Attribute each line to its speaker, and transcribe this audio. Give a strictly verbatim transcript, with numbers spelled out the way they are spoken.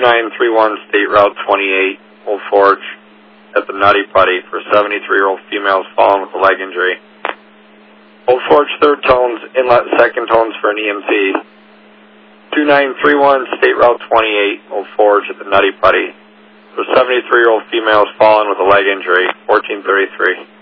Speaker 1: nine three one State Route twenty-eight, Old Forge, at the Nutty Putty for seventy-three-year-old females fallen with a leg injury. Old Forge third tones, inlet second tones for an E M C. two nine three one State Route twenty-eight, Old Forge at the Nutty Putty for seventy-three-year-old females fallen with a leg injury, fourteen thirty-three.